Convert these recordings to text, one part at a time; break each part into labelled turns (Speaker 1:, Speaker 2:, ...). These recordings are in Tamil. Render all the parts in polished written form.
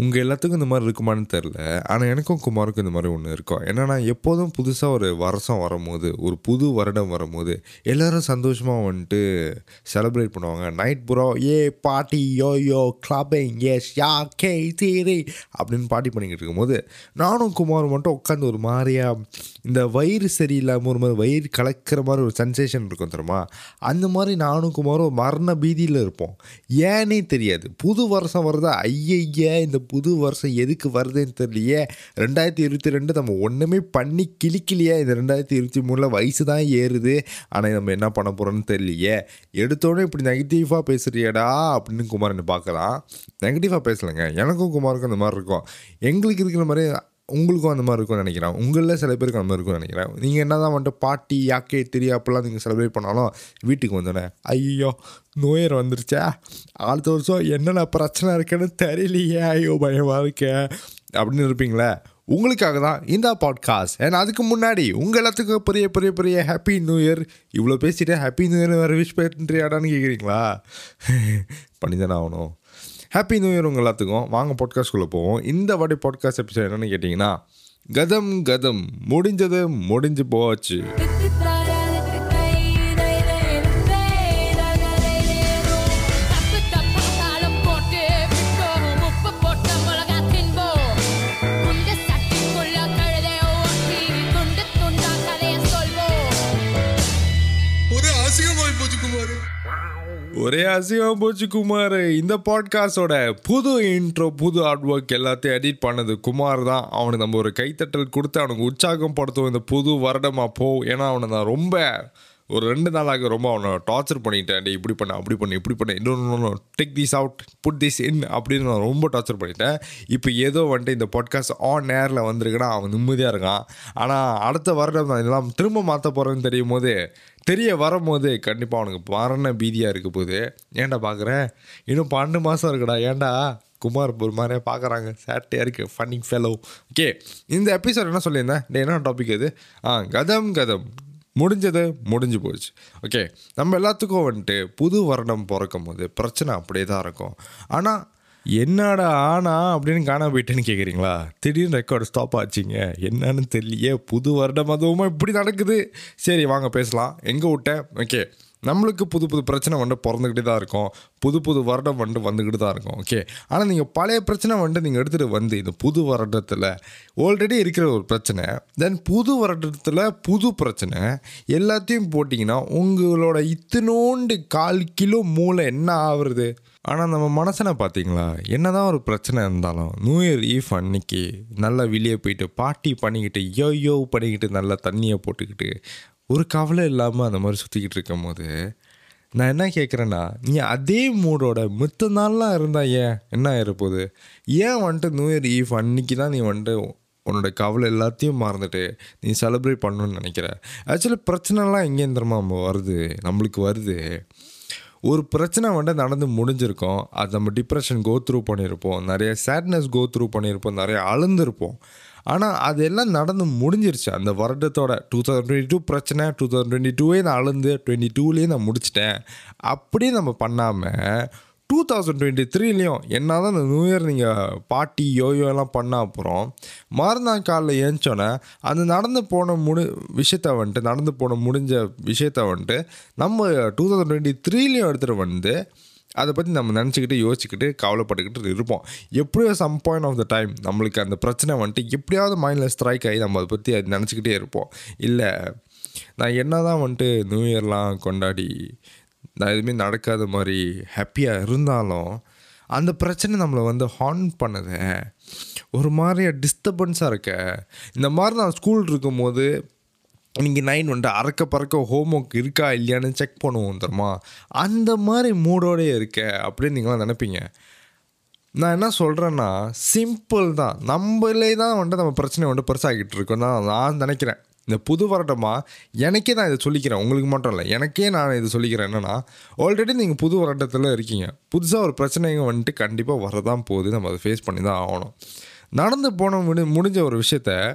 Speaker 1: உங்கள் எல்லாத்துக்கும் இந்த மாதிரி இருக்குமான்னு தெரில. ஆனால் எனக்கும் குமாருக்கும் இந்த மாதிரி ஒன்று இருக்கும். என்னென்னா, எப்போதும் புதுசாக ஒரு வருஷம் வரும்போது, ஒரு புது வருடம் வரும்போது எல்லோரும் சந்தோஷமாக வந்துட்டு செலிப்ரேட் பண்ணுவாங்க. நைட் பூரா பார்ட்டி யோ கிளப்பிங் எஸ் யா கே தீரி அப்படின்னு பார்ட்டி பண்ணிக்கிட்டு இருக்கும்போது, நானும் குமாரும் மட்டும் உட்காந்து ஒரு மாதிரியாக இந்த வயிறு சரியில்லாமல் ஒரு மாதிரி வயிறு கலக்கிற மாதிரி ஒரு சென்சேஷன் இருக்கும் தெரியுமா? அந்த மாதிரி நானும் குமாரும் மரண பீதியில் இருப்போம். ஏன்னே தெரியாது. புது வருஷம் வருதா, ஐயய்ய இந்த புது வருஷம் எதுக்கு வருதுன்னு தெரியலையே, 2022 நம்ம ஒன்றுமே பண்ணி கிளிக்கலையே, இந்த 2023 வயசு தான் ஏறுது, ஆனால் நம்ம என்ன பண்ண போகிறோன்னு தெரியலையே, எடுத்தோடனே இப்படி நெகட்டிவாக பேசுகிறியடா அப்படின்னு குமார் என்ன பார்க்கலாம். நெகட்டிவாக பேசலைங்க, எனக்கும் குமாருக்கும் அந்த மாதிரி இருக்கும். எங்களுக்கு இருக்கிற மாதிரி உங்களுக்கும் அந்த மாதிரி இருக்கும்னு நினைக்கிறேன். உங்களில் சில பேருக்கு அந்த மாதிரி இருக்கும்னு நினைக்கிறேன். நீங்கள் என்ன தான் வந்துட்டு பார்ட்டி யாக்கே தெரியும் அப்படிலாம் நீங்கள் செலிப்ரேட் பண்ணாலும் வீட்டுக்கு வந்தோடனே ஐயோ நோயர் வந்துருச்சா, அடுத்த வருஷம் என்னென்ன பிரச்சனை இருக்குன்னு தெரியலையே, ஐயோ பயமாக இருக்கே அப்படின்னு இருப்பீங்களே. உங்களுக்காக தான் இந்த பாட்காஸ்ட். ஏன்னா அதுக்கு முன்னாடி உங்கள் எல்லாத்துக்கும் பெரிய பெரிய பெரிய ஹாப்பி நியூ இயர். இவ்வளோ பேசிட்டு ஹாப்பி நியூ இயர் வேறு விஷ் பண்ணுறியாடான்னு கேட்குறீங்களா? பண்ணி தானே ஆகணும். ஹாப்பி நியூ இயர் உங்கள் எல்லாத்துக்கும். வாங்க பாட்காஸ்ட்குள்ளே போவோம். இந்த வாட்டி பாட்காஸ்ட் எபிசோட் என்னென்னு கேட்டிங்கன்னா, கதம் கதம் முடிஞ்சது முடிஞ்சு போச்சு. ஒரே அசிங்கம் போச்சு குமார். இந்த பாட்காஸ்டோட புது இன்ட்ரோ, புது ஆர்ட் ஒர்க் எல்லாத்தையும் எடிட் பண்ணது குமார் தான். அவனுக்கு நம்ம ஒரு கைத்தட்டல் கொடுத்து அவனுக்கு உற்சாகம் படுத்துவோம் இந்த புது வருடமாக போ. ஏன்னா அவனை நான் ரொம்ப ஒரு 2 நாளாக ரொம்ப அவனை டார்ச்சர் பண்ணிட்டேன். இப்படி பண்ண அப்படி பண்ணு இப்படி பண்ண இன்னொன்று take this out put this in அப்படின்னு நான் ரொம்ப டார்ச்சர் பண்ணிட்டேன். இப்போ ஏதோ வந்துட்டு இந்த பாட்காஸ்ட் ஆன் ஏரில் வந்திருக்குன்னா அவன் நிம்மதியாக இருக்கான். ஆனால் அடுத்த வருடம் நான் இதெல்லாம் திரும்ப மாற்ற போகிறேன்னு தெரியும் போது வரும்போது கண்டிப்பாக அவனுக்கு மரண பீதியாக இருக்க போகுது. ஏன்டா பார்க்குறேன், இன்னும் 12 மாதம் இருக்குடா, ஏன்டா குமார் ஒரு மாதிரியே பார்க்குறாங்க, சேட்டையாக இருக்குது, ஃபன்னிங் ஃபெலோ. ஓகே, இந்த எபிசோட் என்ன சொல்லியிருந்தேன், என்ன டாபிக் இது? கதம் கதம் முடிஞ்சது முடிஞ்சு போச்சு. ஓகே, நம்ம எல்லாத்துக்கும் வந்துட்டு புது வருடம் பிறக்கும் போது பிரச்சனை அப்படியே தான் இருக்கும். ஆனால் என்னடா ஆனா அப்படின்னு காணாம போயிட்டேன்னு கேட்குறீங்களா? திடீர்னு ரெக்கார்டு ஸ்டாப் ஆச்சுங்க, என்னன்னு தெரியலையே, புது வருடம் அதுவுமா இப்படி நடக்குது. சரி வாங்க பேசலாம். எங்கே விட்டேன்? ஓகே, நம்மளுக்கு புது புது பிரச்சனை பிறந்துக்கிட்டே தான் இருக்கும். புது புது வருடம் வந்துக்கிட்டு தான் இருக்கும். ஓகே, ஆனால் நீங்கள் பழைய பிரச்சனை நீங்கள் எடுத்துகிட்டு இந்த புது வருடத்தில் ஆல்ரெடி இருக்கிற ஒரு பிரச்சனை, தென் புது வருடத்தில் புது பிரச்சனை எல்லாத்தையும் போட்டிங்கன்னா உங்களோட இத்தினோண்டு 1/4 கிலோ மூளை என்ன ஆகுறது? ஆனால் நம்ம மனசனை பார்த்தீங்களா, என்ன தான் ஒரு பிரச்சனை இருந்தாலும் நியூ இயர் ஈவ் அன்னைக்கு நல்லா வெளியே போயிட்டு பார்ட்டி பண்ணிக்கிட்டு யோ பண்ணிக்கிட்டு நல்லா தண்ணியை போட்டுக்கிட்டு ஒரு கவலை இல்லாமல் அந்த மாதிரி சுற்றிக்கிட்டு இருக்கும் போது நான் என்ன கேட்குறேன்னா, நீ அதே மூடோட மித்த நாள்லாம் இருந்தால் என்ன ஆகிருப்போகுது? ஏன் நியூ இயர் ஈவ் அன்னைக்கு தான் நீ உன்னோட கவலை எல்லாத்தையும் மறந்துட்டு நீ செலிப்ரேட் பண்ணணுன்னு நினைக்கிற? ஆக்சுவலி பிரச்சனைலாம் எங்கேயும் தெரியுமா நம்மளுக்கு வருது. ஒரு பிரச்சனை நடந்து முடிஞ்சிருக்கோம், அது நம்ம டிப்ரெஷன் கோ த்ரூ பண்ணியிருப்போம், நிறைய சேட்னஸ் கோ த்ரூ பண்ணியிருப்போம், நிறைய அழுந்திருப்போம். ஆனால் அதெல்லாம் நடந்து முடிஞ்சிருச்சு. அந்த வருடத்தோட 2022 பிரச்சனை 2022 நான் அழுந்து 2022 நான் முடிச்சிட்டேன். அப்படியே நம்ம பண்ணாமல் 2023 என்ன தான் இந்த நியூ இயர் நீங்கள் பார்ட்டி யோயோலாம் பண்ண அப்புறம் மறுநாள் காலையில் ஏஞ்சோன்னே அந்த நடந்து போன முடிஞ்ச விஷயத்த நம்ம 2023 எடுத்துகிட்டு அதை பற்றி நம்ம நினச்சிக்கிட்டு யோசிச்சுக்கிட்டு கவலைப்பட்டுக்கிட்டு இருப்போம். எப்படியோ some point of the time நம்மளுக்கு அந்த பிரச்சனை எப்படியாவது மைண்டில் ஸ்ட்ரைக் ஆகி நம்ம அதை பற்றி அது நினச்சிக்கிட்டே இருப்போம். இல்லை நான் என்ன தான் நியூ இயர்லாம் கொண்டாடி நான் எதுவுமே நடக்காத மாதிரி ஹாப்பியாக இருந்தாலும் அந்த பிரச்சனை நம்மளை ஹார்ன் பண்ணது ஒரு மாதிரியா டிஸ்டர்பன்ஸாக இருக்க. இந்த மாதிரி நான் ஸ்கூல் இருக்கும்போது இன்றைக்கி 9 அறக்க பறக்க ஹோம் ஒர்க் இருக்கா இல்லையான்னு செக் பண்ணுவோம் தெரியுமா, அந்த மாதிரி மூடோடே இருக்க அப்படின்னு நீங்களாம் நினைப்பீங்க. நான் என்ன சொல்கிறேன்னா, சிம்பிள் தான், நம்மளே தான் நம்ம பிரச்சனை பெருசாகிட்டு இருக்கோம் தான் நான் நினைக்கிறேன். இந்த புது வருடமாக எனக்கே நான் இதை சொல்லிக்கிறேன், உங்களுக்கு மட்டும் இல்லை, எனக்கே நான் இதை சொல்லிக்கிறேன். என்னென்னா, ஆல்ரெடி நீங்கள் புது வருடத்தில் இருக்கீங்க, புதுசாக ஒரு பிரச்சனைங்க கண்டிப்பாக வரதான் போகுது, நம்ம அதை ஃபேஸ் பண்ணி தான் ஆகணும். நடந்து போன முடிஞ்ச ஒரு விஷயத்த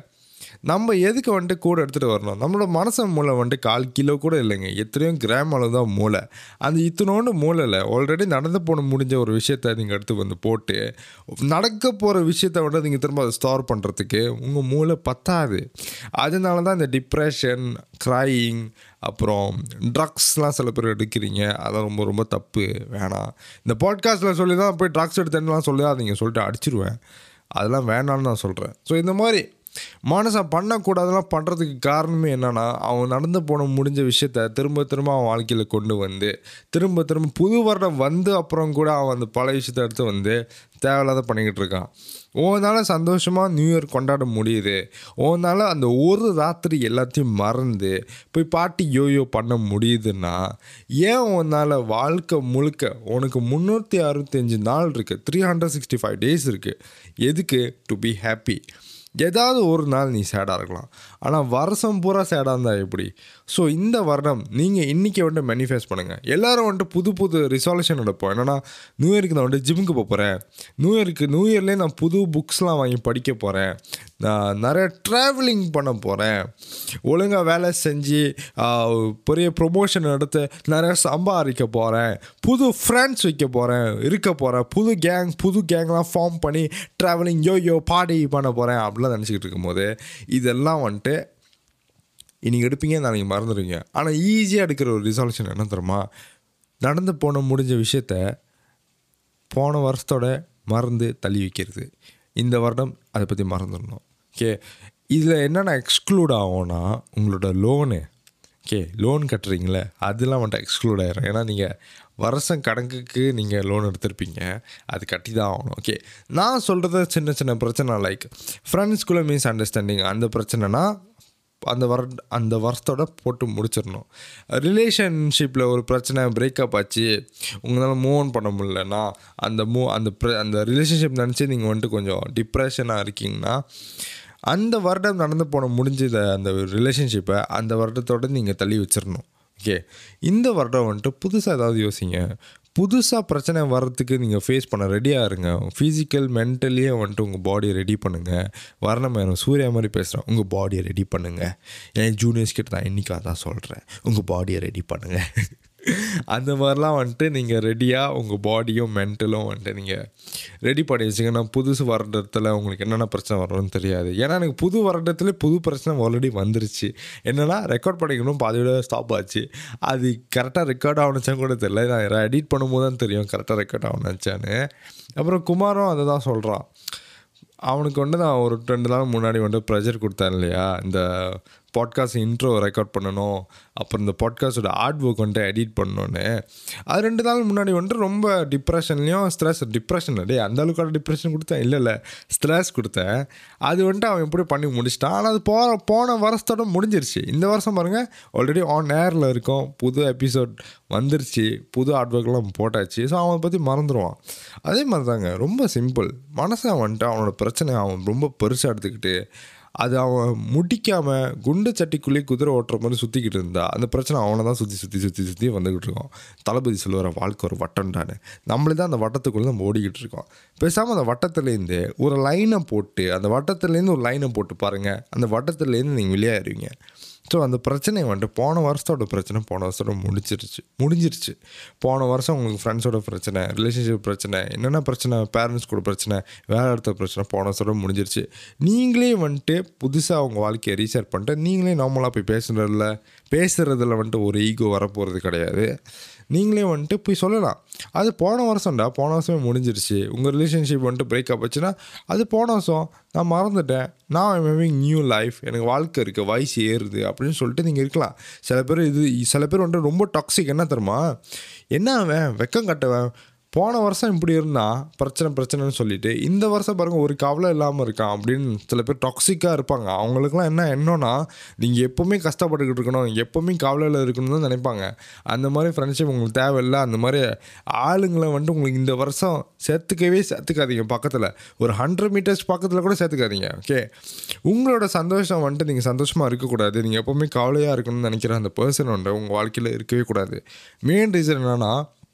Speaker 1: நம்ம எதுக்கு வந்துட்டு கூட எடுத்துகிட்டு வரணும்? நம்மளோட மனசு மூளை வந்துட்டு 1/4 கிலோ கூட இல்லைங்க, எத்தனையோ கிராம் அளவு தான் மூளை. அந்த இத்தனோண்டு மூளையில் ஆல்ரெடி நடந்து போன முடிஞ்ச ஒரு விஷயத்தை நீங்கள் எடுத்து வந்து போட்டு நடக்க போகிற விஷயத்தை விட நீங்கள் திரும்ப அதை ஸ்டோர் பண்ணுறதுக்கு உங்கள் மூளை பத்தாது. அதனால தான் இந்த டிப்ரெஷன், க்ரையிங், அப்புறம் ட்ரக்ஸ்லாம் சில பேர் எடுக்கிறீங்க. அதெல்லாம் ரொம்ப ரொம்ப தப்பு, வேணாம். இந்த பாட்காஸ்ட்டில் சொல்லி தான் போய் ட்ரக்ஸ் எடுத்தேன்னுலாம் சொல்லாதீங்க, சொல்லிட்டு அடிச்சிருவேன். அதெல்லாம் வேணான்னு நான் சொல்கிறேன். ஸோ இந்த மாதிரி மனுஷன் பண்ணக்கூடாதெல்லாம் பண்ணுறதுக்கு காரணமே என்னென்னா, அவன் நடந்து போன முடிஞ்ச விஷயத்த திரும்ப திரும்ப அவன் வாழ்க்கையில் கொண்டு வந்து திரும்ப திரும்ப புது வருடம் வந்து அப்புறம் கூட அவன் அந்த பழைய விஷயத்தை எடுத்து வந்து தேவையில்லாத பண்ணிக்கிட்டு இருக்கான். உன்னால் சந்தோஷமாக நியூ இயர் கொண்டாட முடியுது, உன்னால் அந்த ஒரு ராத்திரி எல்லாத்தையும் மறந்து போய் பாட்டி யோயோ பண்ண முடியுதுன்னா, ஏன் உன்னால் வாழ்க்கை முழுக்க உனக்கு 365 நாள் இருக்குது, 365 days இருக்குது, எதுக்கு? To be happy. ஏதாவது ஒரு நாள் நீ சேடாக இருக்கலாம், ஆனால் வருஷம் பூரா சேடாக இருந்தால் எப்படி? ஸோ இந்த வருடம் நீங்கள் இன்றைக்கி வந்துட்டு மேனிஃபெஸ்ட் பண்ணுங்கள். எல்லோரும் வந்துட்டு புது புது ரிசால்யூஷன் எடுப்போம். என்னென்னா, நியூ இயருக்கு நான் வந்துட்டு ஜிம்முக்கு போகிறேன், நியூ இயர்லேயே நான் புது புக்ஸ்லாம் வாங்கி படிக்க போகிறேன், நான் நிறைய ட்ராவலிங் பண்ண போகிறேன், ஒழுங்காக வேலை செஞ்சு பெரிய ப்ரொமோஷன் எடுத்து நிறைய சம்பாதிக்க போகிறேன், புது ஃப்ரெண்ட்ஸ் வைக்க போகிறேன், இருக்க போகிறேன், புது கேங்லாம் ஃபார்ம் பண்ணி ட்ராவலிங் யோ பார்ட்டி பண்ண போகிறேன் அப்படிலாம் நினச்சிக்கிட்டு இருக்கும்போது இதெல்லாம் வந்துட்டு இன்றைக்கி எடுப்பீங்க, நாளைக்கு மறந்துடுவீங்க. ஆனால் ஈஸியாக எடுக்கிற ஒரு ரிசால்யூஷன் என்ன தெரியுமா? நடந்து போன முடிஞ்ச விஷயத்த போன வருஷத்தோட மறந்து தள்ளி வைக்கிறது. இந்த வருடம் அதை பற்றி மறந்துடணும். ஓகே, இதில் என்னென்ன எக்ஸ்க்ளூட் ஆகும்னா, உங்களோட லோனு, ஓகே, லோன் கட்டுறீங்களே அதெல்லாம் வந்துட்டு எக்ஸ்க்ளூட் ஆகிடும். ஏன்னா நீங்கள் வருஷம் கணக்குக்கு நீங்கள் லோன் எடுத்திருப்பீங்க, அது கட்டி தான் ஆகணும். ஓகே, நான் சொல்கிறது சின்ன சின்ன பிரச்சனை, லைக் ஃப்ரெண்ட்ஸ்குள்ளே மிஸ் அண்டர்ஸ்டாண்டிங், அந்த பிரச்சனைனா அந்த வருஷத்தோட போட்டு முடிச்சிடணும். ரிலேஷன்ஷிப்பில் ஒரு பிரச்சனை, பிரேக்கப் ஆச்சு, உங்களால் மூவ் ஆன் பண்ண முடியலன்னா அந்த ரிலேஷன்ஷிப் நினச்சி நீங்கள் வந்துட்டு கொஞ்சம் டிப்ரெஷனாக இருக்கீங்கன்னா, அந்த வருடம் நடந்து போன முடிஞ்ச அந்த ரிலேஷன்ஷிப்பை அந்த வருடத்தோடு நீங்கள் தள்ளி வச்சிடணும். ஓகே, இந்த வருடம் வந்துட்டு புதுசாக ஏதாவது யோசிங்க. புதுசாக பிரச்சனை வர்றதுக்கு நீங்கள் ஃபேஸ் பண்ண ரெடியாக இருங்க. ஃபிசிக்கல் மென்டலியே வந்துட்டு உங்கள் பாடியை ரெடி பண்ணுங்கள். வரணம் சூர்யா மாதிரி பேசுகிறேன், உங்கள் பாடியை ரெடி பண்ணுங்கள். என் ஜூனியர்ஸ் கிட்ட நான் இன்றைக்கி அதான் சொல்கிறேன், உங்கள் பாடியை ரெடி பண்ணுங்கள். அந்த மாதிரிலாம் வந்துட்டு நீங்கள் ரெடியாக உங்கள் பாடியும் மென்டலும் வந்துட்டு நீங்கள் ரெடி பண்ணி வச்சிங்கன்னா, புதுசு வருடத்தில் உங்களுக்கு என்னென்ன பிரச்சனை வரணும்னு தெரியாது. ஏன்னா எனக்கு புது வருடத்துல புது பிரச்சனை ஆல்ரெடி வந்துருச்சு. என்னென்னா, ரெக்கார்ட் பண்ணிக்கணும், பாதியோட ஸ்டாப் ஆச்சு. அது கரெக்டாக ரெக்கார்ட் ஆகணுச்சான்னு கூட தெரியல, நான் எடிட் பண்ணும்போது தான் தெரியும் கரெக்டாக ரெக்கார்ட் ஆகணுச்சான்னு. அப்புறம் குமாரும் அதை தான் சொல்கிறான். அவனுக்கு வந்துட்டு நான் ஒரு 2 நாள் முன்னாடி வந்துட்டு ப்ரெஷர் கொடுத்தேன் இல்லையா, இந்த பாட்காஸ்ட் இன்ட்ரோ ரெக்கார்ட் பண்ணணும், அப்புறம் இந்த பாட்காஸ்ட்டோட ஆர்ட் ஒர்க் வந்துட்டு எடிட் பண்ணணுன்னு. அது 2 நாள் முன்னாடி வந்துட்டு ரொம்ப டிப்ரெஷன்லேயும் டிப்ரெஷன் அந்த அளவுக்கான டிப்ரெஷன் கொடுத்தேன், இல்லை ஸ்ட்ரெஸ் கொடுத்தேன். அது வந்துட்டு அவன் எப்படி பண்ணி முடிச்சிட்டான். ஆனால் அது போன வருஷத்தோட முடிஞ்சிருச்சு. இந்த வருஷம் பாருங்கள், ஆல்ரெடி ஆன் ஏரில் இருக்கும், புது எபிசோட் வந்துருச்சு, புது ஆர்ட் ஒர்க்லாம் போட்டாச்சு. ஸோ அவனை பற்றி மறந்துடுவான். அதே மாதிரி தாங்க, ரொம்ப சிம்பிள். மனசை வந்துட்டு அவனோட பிரச்சனை அவன் ரொம்ப பெருசாக எடுத்துக்கிட்டு அது அவன் முடிக்காமல் குண்டு சட்டிக்குள்ளேயே குதிரை ஓட்டுற மாதிரி சுற்றிக்கிட்டு இருந்தா, அந்த பிரச்சனை அவனை தான் சுற்றி வந்துக்கிட்டு இருக்கோம். தளபதி சொல்லுவார், வாழ்க்கை ஒரு வட்டம்டான்னு. நம்மளே தான் அந்த வட்டத்துக்குள்ளே நம்ம ஓடிக்கிட்டு இருக்கோம். பேசாமல் அந்த வட்டத்துலேருந்து ஒரு லைனை போட்டு, அந்த வட்டத்துலேருந்து ஒரு லைனை போட்டு பாருங்கள், அந்த வட்டத்துலேருந்து நீங்கள் வெளியாயிருவீங்க. ஸோ அந்த பிரச்சனை வந்துட்டு போன வருஷத்தோட பிரச்சனை போன வருஷத்தோட முடிஞ்சிருச்சு. போன வருஷம் உங்களுக்கு ஃப்ரெண்ட்ஸோட பிரச்சனை, ரிலேஷன்ஷிப் பிரச்சனை, என்னென்ன பிரச்சனை, பேரண்ட்ஸ் கூட பிரச்சனை, வேலை இடத்த பிரச்சனை போன வருஷத்தோட முடிஞ்சிருச்சு. நீங்களே வந்துட்டு புதுசாக உங்கள் வாழ்க்கையை ரீசெட் பண்ணிட்டு நீங்களே நார்மலாக போய் பேசுகிறதுல வந்துட்டு ஒரு ஈகோ வரப்போகிறது கிடையாது. நீங்களே வந்துட்டு போய் சொல்லலாம், அது போன வருஷமே முடிஞ்சிருச்சு. உங்கள் ரிலேஷன்ஷிப் வந்துட்டு பிரேக்கப் ஆச்சுன்னா, அது போன வருஷம், நான் மறந்துட்டேன், நான் ஐம் ஹேவிங் நியூ லைஃப், எனக்கு வாழ்க்கை இருக்குது, வயசு ஏறுது அப்படின்னு சொல்லிட்டு நீங்கள் இருக்கலாம். சில பேர் வந்துட்டு ரொம்ப டாக்ஸிக். என்ன தெரியுமா, என்ன அவன் வெக்கம் கட்டவன், போன வருஷம் இப்படி இருந்தால் பிரச்சனைன்னு சொல்லிட்டு இந்த வருஷம் பாருங்கள் ஒரு கவலை இல்லாமல் இருக்கான் அப்படின்னு சில பேர் டாக்ஸிக்காக இருப்பாங்க. அவங்களுக்குலாம் என்னன்னா, நீங்கள் எப்போவுமே கஷ்டப்பட்டுக்கிட்டு இருக்கணும், எப்போவுமே கவலையில் இருக்கணும்னு தான் நினைப்பாங்க. அந்த மாதிரி ஃப்ரெண்ட்ஷிப் உங்களுக்கு தேவையில்லை. அந்த மாதிரி ஆளுங்களை வந்துட்டு உங்களுக்கு இந்த வருஷம் சேர்த்துக்காதீங்க. பக்கத்தில் ஒரு 100 meters பக்கத்தில் கூட சேர்த்துக்காதீங்க. ஓகே, உங்களோட சந்தோஷம் வந்துட்டு நீங்கள் சந்தோஷமாக இருக்கக்கூடாது, நீங்கள் எப்போவுமே கவலையாக இருக்கணும்னு நினைக்கிற அந்த பர்சன் வந்துட்டு உங்கள் வாழ்க்கையில் இருக்கவே கூடாது. மெயின் ரீசன் என்னென்னா,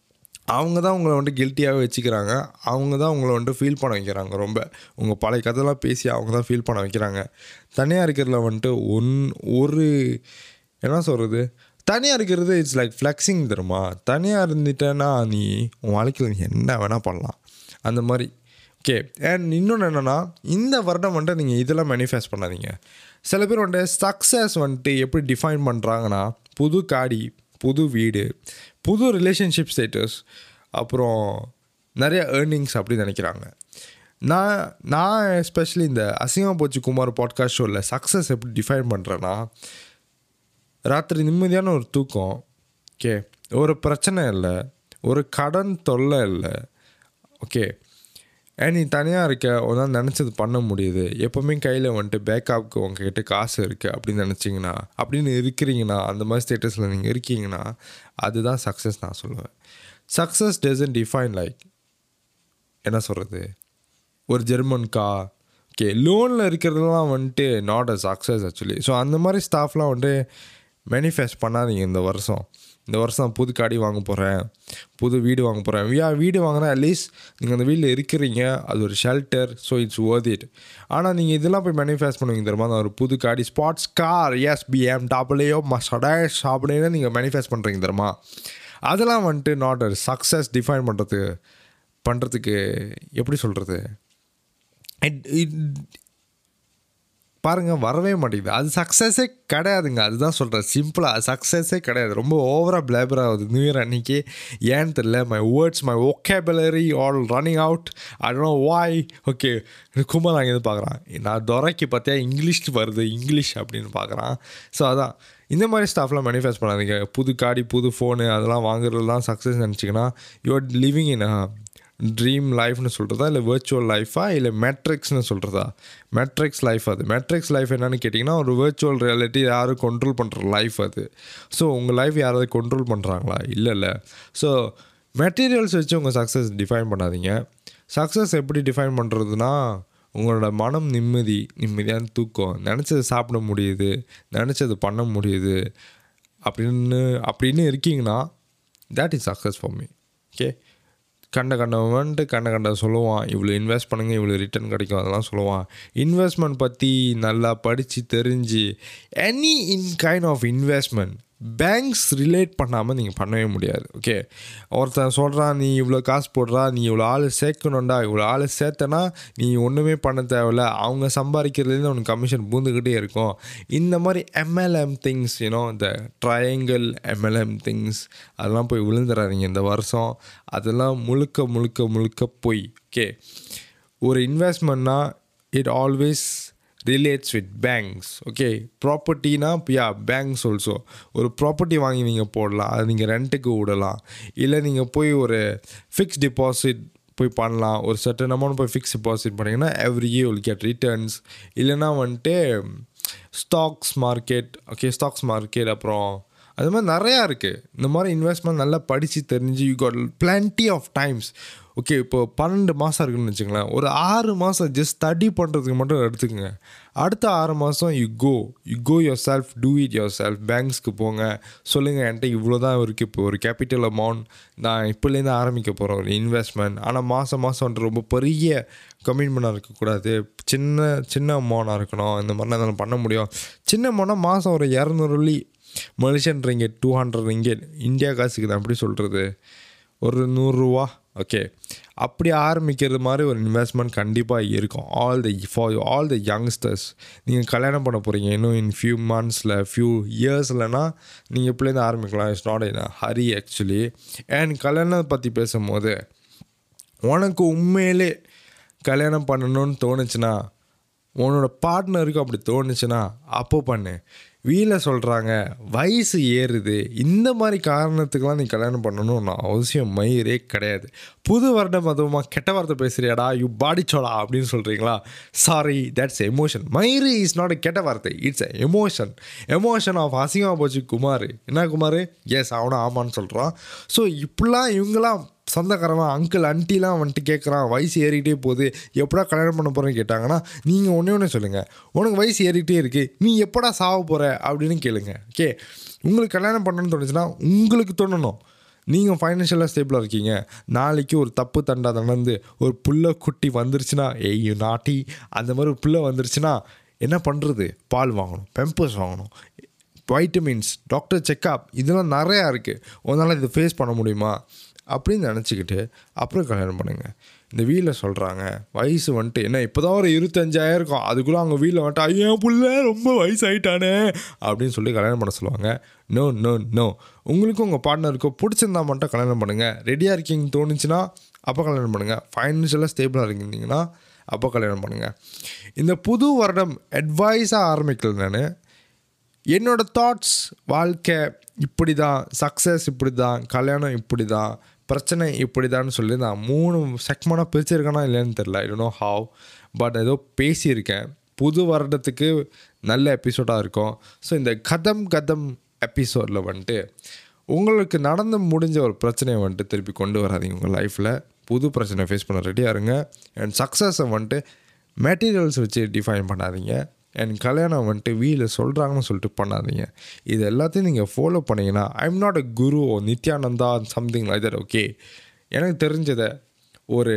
Speaker 1: அவங்க தான் உங்களை வந்துட்டு கில்ட்டியாகவே வச்சுக்கிறாங்க. அவங்க தான் உங்களை வந்துட்டு ஃபீல் பண்ண வைக்கிறாங்க. ரொம்ப உங்கள் பழைய கதைலாம் பேசி அவங்க தான் ஃபீல் பண்ண வைக்கிறாங்க. தனியாக இருக்கிறதுல வந்துட்டு ஒரு என்ன சொல்கிறது, தனியாக இருக்கிறது இட்ஸ் லைக் ஃப்ளெக்ஸிங் தெரியுமா. தனியாக இருந்துட்டேன்னா நீ உன் வாழ்க்கையில் நீ என்ன வேணால் பண்ணலாம் அந்த மாதிரி. ஓகே, அண்ட் இன்னொன்று என்னென்னா, இந்த வருடம் வந்துட்டு நீங்கள் இதெல்லாம் மேனிஃபெஸ்ட் பண்ணாதீங்க. சில பேர் வந்துட்டு சக்ஸஸ் வந்துட்டு எப்படி டிஃபைன் பண்ணுறாங்கன்னா, புது காடி, புது வீடு, புது ரிலேஷன்ஷிப் ஸ்டேட்டஸ், அப்புறம் நிறைய ஏர்னிங்ஸ் அப்படி நினைக்கிறாங்க. நான் எஸ்பெஷலி இந்த அசிங்கமாக போச்சு குமார் பாட்காஸ்ட் ஷோவில் சக்ஸஸ் எப்படி டிஃபைன் பண்ணுறேன்னா, ராத்திரி நிம்மதியான ஒரு தூக்கம், ஓகே, ஒரு பிரச்சனை இல்லை, ஒரு கடன் தொல்லை இல்லை, ஓகே, நீ தனியாக இருக்க, உன்னால் நினச்சது பண்ண முடியுது, எப்போவுமே கையில் வந்துட்டு பேக்கப்புக்கு உங்ககிட்ட காசு இருக்குது அப்படின்னு நினச்சிங்கன்னா, அப்படின்னு இருக்கிறீங்கன்னா, அந்த மாதிரி ஸ்டேட்டஸில் நீங்கள் இருக்கீங்கன்னா அதுதான் சக்ஸஸ் நான் சொல்லுவேன். சக்ஸஸ் டசன்ட் டிஃபைன் லைக் என்ன சொல்கிறது, ஒரு ஜெர்மன் கார், ஓகே, லோனில் இருக்கிறதுலாம் வந்துட்டு not a success actually. So அந்த மாதிரி ஸ்டாஃப்லாம் வந்துட்டு மேனிஃபெஸ்ட் பண்ணாதீங்க. இந்த வருஷம் புது காடி வாங்க போகிறேன், புது வீடு வாங்க போகிறேன். வீடு வாங்கினா அட்லீஸ்ட் நீங்கள் அந்த வீட்டில் இருக்கிறீங்க, அது ஒரு shelter, so it's worth it. ஆனால் நீங்கள் இதெல்லாம் போய் மேனிஃபெஸ்ட் பண்ணுவீங்க தெரியுமா, ஒரு புது காடி, ஸ்பார்ட்ஸ் கார், எஸ் BMW மர்சிடிஸ் அப்படின்னு நீங்கள் மேனிஃபெஸ்ட் பண்ணுறீங்க தெரியுமா, அதெல்லாம் வந்துட்டு நாட் அ சக்ஸஸ் டிஃபைன் பண்ணுறதுக்கு எப்படி சொல்கிறது, பாருங்கள் வரவே மாட்டேங்குது. அது சக்ஸஸே கிடையாதுங்க. அதுதான் சொல்கிறேன் சிம்பிளாக, சக்ஸஸே கிடையாது. ரொம்ப ஓவராக பிளேபர் ஆகுது நியூ இயர் அன்றைக்கி. ஏன்னு தெரியல, my words, my vocabulary all running out. I don't know why. Okay, Kumar அங்கே இருந்து பார்க்குறான், நான் துரைக்கு பார்த்தியா இங்கிலீஷ் வருது, இங்கிலீஷ் அப்படின்னு பார்க்குறான். ஸோ அதான் இந்த மாதிரி ஸ்டாஃப்லாம் மேனிஃபெஸ்ட் பண்ணாதீங்க. புது காடி, புது ஃபோனு அதெல்லாம் வாங்குறதுலாம் சக்ஸஸ் நினச்சிங்கன்னா you are living in dream லைஃப்னு சொல்கிறதா, இல்லை வேர்ச்சுவல் லைஃபா, இல்லை மேட்ரிக்ஸ்னு சொல்கிறதா. மேட்ரிக்ஸ் லைஃப் அது. மேட்ரிக்ஸ் லைஃப் என்னென்னு கேட்டிங்கன்னா, ஒரு வேர்ச்சுவல் ரியாலிட்டி யாரும் கண்ட்ரோல் பண்ணுற லைஃப் அது. ஸோ உங்கள் லைஃப் யாராவது கண்ட்ரோல் பண்ணுறாங்களா? இல்லை. ஸோ மெட்டீரியல்ஸ் வச்சு உங்கள் சக்ஸஸ் டிஃபைன் பண்ணாதீங்க. சக்ஸஸ் எப்படி டிஃபைன் பண்ணுறதுனா, உங்களோட மனம் நிம்மதியான தூக்கம், நினச்சது சாப்பிட முடியுது, நினச்சது பண்ண முடியுது அப்படின்னு இருக்கீங்கன்னா that is success for me. Okay, கண்ட சொல்லுவான், இவ்வளோ இன்வெஸ்ட் பண்ணுங்கள், இவ்வளோ ரிட்டர்ன் கிடைக்கும், அதெல்லாம் சொல்லுவான். இன்வெஸ்ட்மெண்ட் பற்றி நல்லா படித்து தெரிஞ்சு any kind of investment banks relate பண்ணாமல் நீங்கள் பண்ணவே முடியாது. ஓகே, ஒருத்தன் சொல்கிறான், நீ இவ்வளோ காசு போடுறா, நீ இவ்வளோ ஆள் சேர்க்கணுண்டா, இவ்வளோ ஆள் சேர்த்தனா நீ ஒன்றுமே பண்ண தேவையில்ல, அவங்க சம்பாதிக்கிறதுலேருந்து உனக்கு கமிஷன் பூந்துக்கிட்டே இருக்கும். இந்த மாதிரி MLM திங்ஸ், இந்த ட்ரையாங்கிள் MLM திங்ஸ், அதெல்லாம் போய் விழுந்துடாதீங்க இந்த வருஷம். அதெல்லாம் முழுக்க போய். ஓகே, ஒரு இன்வெஸ்ட்மெண்ட்னா it always relates with banks. Okay, ப்ராப்பர்ட்டினா பேங்க்ஸ் ஆல்சோ. ஒரு ப்ராப்பர்ட்டி வாங்கி நீங்கள் போடலாம், அது நீங்கள் ரெண்ட்டுக்கு விடலாம், இல்லை நீங்கள் போய் ஒரு ஃபிக்ஸ் டிபாசிட் போய் பண்ணலாம். ஒரு சர்டன் அமௌண்ட் போய் ஃபிக்ஸ் டிபாசிட் பண்ணிங்கன்னா every year will get returns. இல்லைனா வந்துட்டு ஸ்டாக்ஸ் மார்க்கெட் அப்புறம் அது மாதிரி நிறையா இருக்குது. இந்த மாதிரி இன்வெஸ்ட்மெண்ட் நல்லா படித்து தெரிஞ்சு you got plenty of times. Okay, இப்போ 12 மாதம் இருக்குதுன்னு வச்சுங்களேன், ஒரு 6 மாதம் ஜஸ்ட் ஸ்டடி பண்ணுறதுக்கு மட்டும் எடுத்துக்கோங்க. அடுத்த 6 மாதம் you go yourself, do it yourself. பேங்க்ஸ்க்கு போங்க, சொல்லுங்கள் என்கிட்ட இவ்வளோ தான் இருக்குது, இப்போ ஒரு கேபிட்டல் அமௌண்ட் நான் இப்போலேருந்து ஆரம்பிக்க போகிறேன் ஒரு இன்வெஸ்ட்மெண்ட். ஆனால் மாதம் வந்துட்டு ரொம்ப பெரிய கமிட்மெண்ட்டாக இருக்கக்கூடாது, சின்ன அமௌண்ட்டாக இருக்கணும். இந்த மாதிரிலாம் என்னால் பண்ண முடியும். சின்ன அமௌண்ட்டாக மாதம் ஒரு 200 மலேசியன் ரிங்கெட், 200 ரிங்கெட், இந்தியா காசுக்கு தான் எப்படி சொல்கிறது, ஒரு 100 ரூபா. ஓகே, அப்படி ஆரம்பிக்கிறது மாதிரி ஒரு இன்வெஸ்ட்மெண்ட் கண்டிப்பாக இருக்கும். For all the youngsters. நீங்கள் கல்யாணம் பண்ண போகிறீங்க இன்னும் இன் ஃபியூ மந்த்ஸில், ஃபியூ இயர்ஸ்லனா நீங்கள் எப்படிலேருந்து ஆரம்பிக்கலாம். It's not in hurry actually. And கல்யாணத்தை பற்றி பேசும்போது உனக்கு உண்மையிலே கல்யாணம் பண்ணணும்னு தோணுச்சுன்னா, உன்னோட பார்ட்னருக்கு அப்படி தோணுச்சுன்னா அப்போ பண்ணு. வீட்டில் சொல்கிறாங்க வயசு ஏறுது, இந்த மாதிரி காரணத்துக்கெலாம் நீ கல்யாணம் பண்ணணும்னு அவசியம் மயிரே கிடையாது. புது வருடம் அதுவுமா கெட்ட வார்த்தை பேசுகிறியாடா, யூ பாடிச்சோடா அப்படின்னு சொல்கிறீங்களா, சாரி, தட்ஸ் எமோஷன். மயிறு இஸ் நாட் எ கெட்ட வார்த்தை, இட்ஸ் எ எமோஷன் ஆஃப் அசிங்கமாக போச்சு குமார். என்ன குமார்? எஸ், அவனும் ஆமான்னு சொல்கிறான். ஸோ இப்படிலாம் இவங்களாம் சொந்தக்காரவன் அங்கிள் ஆண்டிலாம் வந்துட்டு கேட்குறான், வயசு ஏறிக்கிட்டே போகுது, எப்படா கல்யாணம் பண்ண போகிறேன்னு கேட்டாங்கன்னா நீங்கள் ஒன்றே சொல்லுங்கள், உனக்கு வயசு ஏறிக்கிட்டே இருக்குது, நீ எப்படா சாவ போகிற அப்படின்னு கேளுங்க. ஓகே, உங்களுக்கு கல்யாணம் பண்ணணும்னு தோணுச்சுன்னா உங்களுக்கு தோணணும், நீங்கள் ஃபைனான்ஷியலாக ஸ்டேபிளாக இருக்கீங்க, நாளைக்கு ஒரு தப்பு தண்டா நடந்து ஒரு புள்ள குட்டி வந்துருச்சுன்னா, ஏய் நாட்டி அந்த மாதிரி ஒரு புள்ள வந்துருச்சுன்னா என்ன பண்ணுறது? பால் வாங்கணும், பெம்பர்ஸ் வாங்கணும், வைட்டமின்ஸ், டாக்டர் செக்கப், இதெல்லாம் நிறையா இருக்குது. உங்களால் இதை ஃபேஸ் பண்ண முடியுமா அப்படின்னு நினச்சிக்கிட்டு அப்புறம் கல்யாணம் பண்ணுங்கள். இந்த வீட்டில் சொல்கிறாங்க வயசு வந்துட்டு என்ன இப்போ தான் ஒரு 25 இருக்கும், அதுக்குள்ளே அவங்க வீட்டில் வந்துட்டு ஐயோ புள்ள ரொம்ப வயசாயிட்டானே அப்படின்னு சொல்லி கல்யாணம் பண்ண சொல்லுவாங்க. நோ நோ நோ, உங்களுக்கும் உங்கள் பார்ட்னருக்கோ பிடிச்சிருந்தா மட்டும் கல்யாணம் பண்ணுங்கள். ரெடியாக இருக்கீங்கன்னு தோணுச்சுன்னா அப்போ கல்யாணம் பண்ணுங்கள். ஃபைனான்ஷியலாக ஸ்டேபிளாக இருந்தீங்கன்னா அப்போ கல்யாணம் பண்ணுங்கள். இந்த புது வருடம் அட்வைஸாக ஆரம்பிக்கல, நான் என்னோடய தாட்ஸ், வாழ்க்கை இப்படி தான், சக்ஸஸ் இப்படி தான், கல்யாணம் இப்படி தான், பிரச்சனை இப்படி தான் சொல்லி நான் 3 செக்மெண்டாக பிரிச்சிருக்கேனா இல்லைன்னு தெரில. I don't know how, but ஏதோ பேசியிருக்கேன். புது வருடத்துக்கு நல்ல எபிசோடாக இருக்கும். ஸோ இந்த கதம் எபிசோடில் வந்துட்டு உங்களுக்கு நடந்து முடிஞ்ச ஒரு பிரச்சனையை வந்துட்டு திருப்பி கொண்டு வராதிங்க உங்கள் லைஃப்பில். புது பிரச்சனை ஃபேஸ் பண்ண ரெடியாக இருங்க. அண்ட் சக்ஸஸை வந்துட்டு மெட்டீரியல்ஸ் வச்சு டிஃபைன் பண்ணாதீங்க. அண்ட் கல்யாணம் வந்துட்டு வீட்டில் சொல்கிறாங்கன்னு சொல்லிட்டு பண்ணாதீங்க. இது எல்லாத்தையும் நீங்கள் ஃபாலோ பண்ணிங்கன்னா, I am not a guru or Nithyananda something like that. Okay, எனக்கு தெரிஞ்சதை ஒரு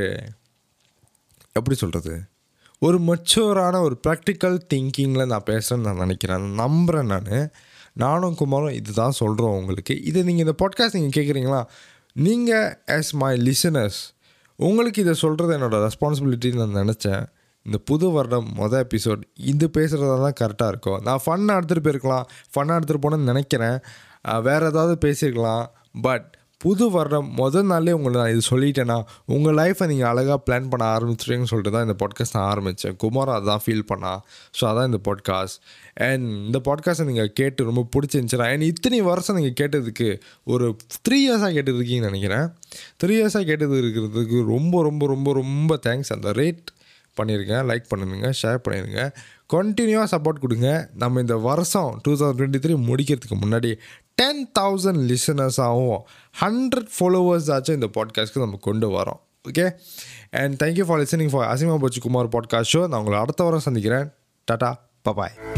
Speaker 1: எப்படி சொல்கிறது, ஒரு மெச்சூரான ஒரு ப்ராக்டிக்கல் திங்கிங்கில் நான் பேசுகிறேன்னு நான் நினைக்கிறேன், நம்புகிறேன். நானும் குமாரும் இது தான் சொல்கிறோம் உங்களுக்கு. இதை நீங்கள் இந்த பாட்காஸ்ட் நீங்கள் கேட்குறீங்களா, நீங்கள் ஆஸ் மை லிசனர்ஸ் உங்களுக்கு இதை சொல்கிறது என்னோடய ரெஸ்பான்சிபிலிட்டின்னு நான் நினச்சேன். இந்த புது வருடம் எபிசோட் இது பேசுகிறதா தான் கரெக்டாக இருக்கும். நான் ஃபன்னாக எடுத்துகிட்டு போயிருக்கலாம், ஃபன்னாக எடுத்துகிட்டு போனேன்னு நினைக்கிறேன், வேறு ஏதாவது பேசியிருக்கலாம். பட் புது வருடம் நாளே உங்களுக்கு நான் இது சொல்லிட்டேன்னா உங்கள் லைஃப்பை நீங்கள் அழகாக பிளான் பண்ண ஆரம்பிச்சிருவீங்கன்னு சொல்லிட்டு தான் இந்த பாட்காஸ்ட் நான் ஆரம்பித்தேன். குமார் அதான் ஃபீல் பண்ணா. ஸோ அதான் இந்த பாட்காஸ்ட். அண்ட் இந்த பாட்காஸ்ட்டை நீங்கள் கேட்டு ரொம்ப பிடிச்சிருந்துச்சுன்னா, அண்ட் இத்தனை வருஷம் நீங்கள் கேட்டதுக்கு ஒரு 3 இயர்ஸாக கேட்டது இருக்கீங்கன்னு நினைக்கிறேன். 3 இயர்ஸாக கேட்டது இருக்கிறதுக்கு ரொம்ப ரொம்ப ரொம்ப ரொம்ப தேங்க்ஸ். அந்த ரேட் பண்ணியிருக்கேன், லைக் பண்ணுங்க, ஷேர் பண்ணிடுங்க, கண்டினியூவாக சப்போர்ட் கொடுங்க. நம்ம இந்த வருஷம் 2023 முடிக்கிறதுக்கு முன்னாடி 10,000 லிசனர்ஸாகவும் 100 ஃபாலோவர்ஸ் ஆச்சும் இந்த பாட்காஸ்ட்டுக்கு நம்ம கொண்டு வரோம். Okay, and thank you for listening for அசிமா போச்சு குமார் பாட்காஸ்ட் ஷோ. நான் உங்களை அடுத்த வாரம் சந்திக்கிறேன். Tata, bye bye.